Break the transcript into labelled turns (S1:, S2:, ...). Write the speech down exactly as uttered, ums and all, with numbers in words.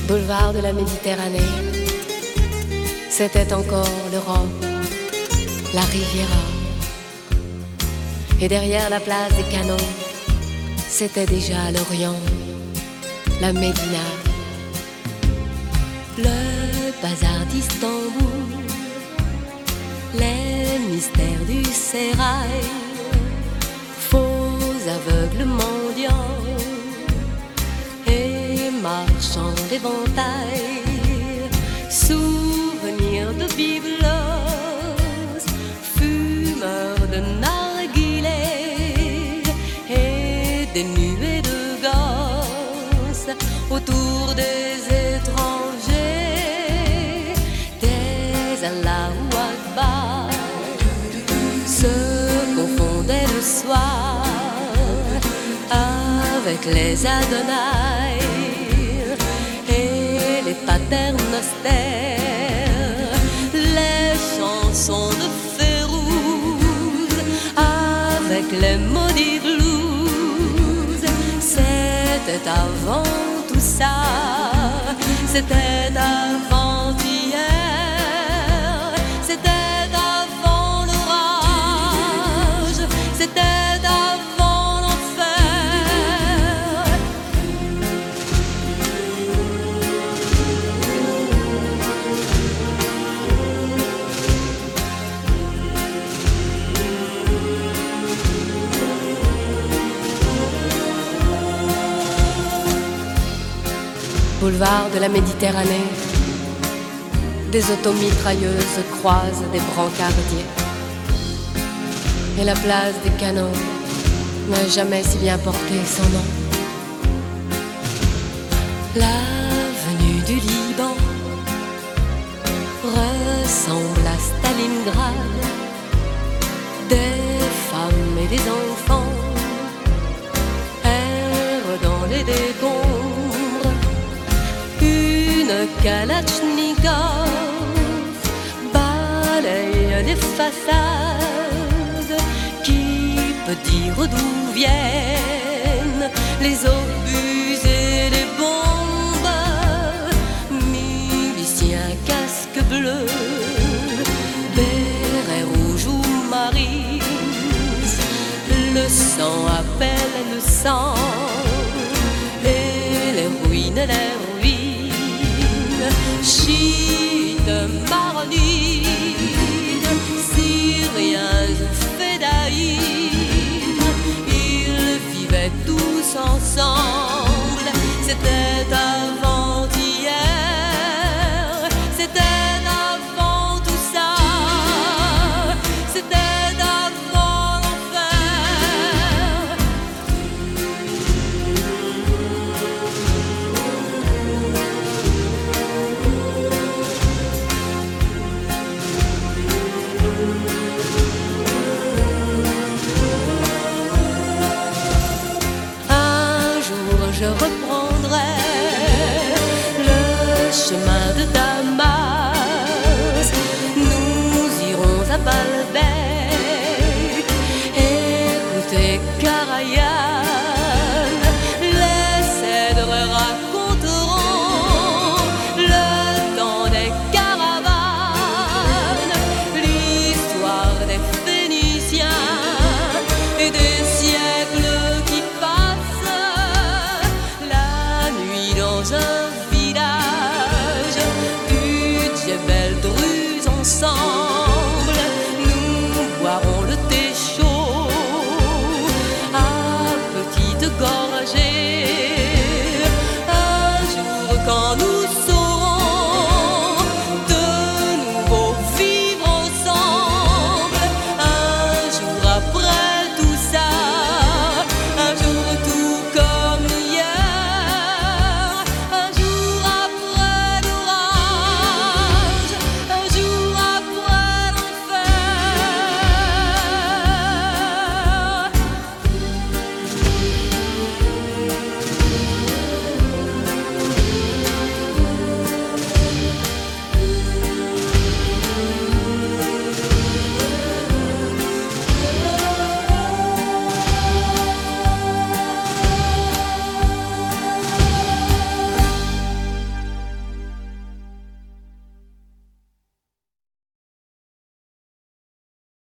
S1: Boulevard de la Méditerranée, c'était encore l'Europe, la Riviera. Et derrière la place des Canons, c'était déjà l'Orient, la Médina. Le bazar d'Istanbul, les mystères du sérail, faux aveugles mendiants et marchands d'éventail, souvenirs de biblos, fumeurs de narguilés et des nuées de gosses autour des étrangers, des Allahu Akbar se confondaient le soir avec les Adonai et les paternosters, les chansons de Férouz avec les maudits blues. C'était avant tout ça, c'était avant-hier, c'était avant l'orage, c'était avant l'enfer. Boulevard de la Méditerranée, des automitrailleuses croisent des brancardiers. Et la place des Canons n'a jamais si bien porté son nom. L'avenue du Liban ressemble à Stalingrad. Des femmes et des enfants errent dans les décombres. Une Kalachnikov balaye les façades. Qui peut dire d'où viennent les obus et les bombes? Miliciens, casque bleu, béret rouge ou marine, le sang appelle le sang et les ruines, les ruines. Chiites, maronites, syriens, fédaïtes, ils vivaient tous ensemble. C'était avant-hier, c'était avant tout ça, c'était avant l'enfer. Un jour je reprends